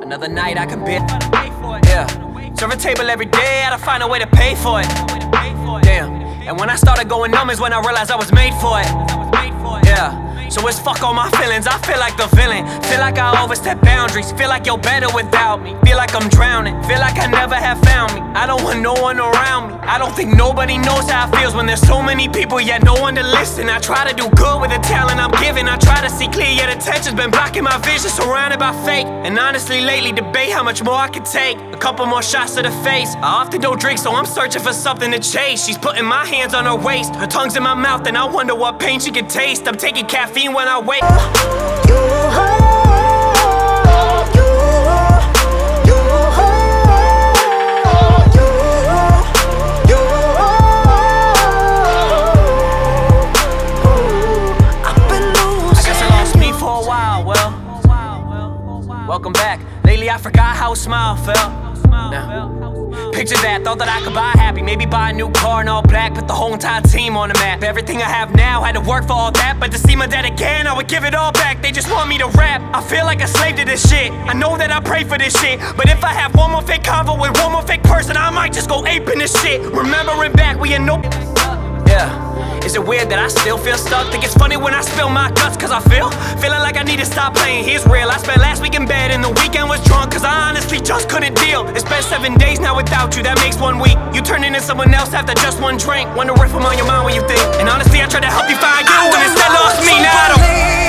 Another night I can bear. Yeah. Serve a table every day, I had to find a way to pay for it. Damn. And when I started going numb is when I realized I was made for it. Yeah. So it's fuck all my feelings, I feel like the villain. Feel like I overstep boundaries, feel like you're better without me. Feel like I'm drowning, feel like I never have found me. I don't want no one around me. I don't think nobody knows how it feels when there's so many people yet no one to listen. I try to do good with the talent I'm given. I try to see clear yet attention's been blocking my vision. Surrounded by fake, and honestly lately debate how much more I can take. A couple more shots to the face. I often don't drink so I'm searching for something to chase. She's putting my hands on her waist, her tongue's in my mouth and I wonder what pain she can taste. I'm taking caffeine when I wake. Welcome back. Lately I forgot how a smile felt. Now, picture that, thought that I could buy happy. Maybe buy a new car in all black, put the whole entire team on the map. Everything I have now, had to work for all that. But to see my dad again, I would give it all back. They just want me to rap, I feel like a slave to this shit. I know that I pray for this shit, but if I have one more fake convo with one more fake person, I might just go ape in this shit. Remembering back, we ain't no. Yeah. Is it weird that I still feel stuck? Think it's funny when I spill my guts, cause I feeling like I need to stop playing. Here's real, I spent last week in bed and the weekend was drunk, cause I honestly just couldn't deal. It's been 7 days now without you, that makes 1 week. You turn into someone else after just one drink. Wonder if I'm on your mind when you think. And honestly I tried to help you find you and instead lost me. Now I don't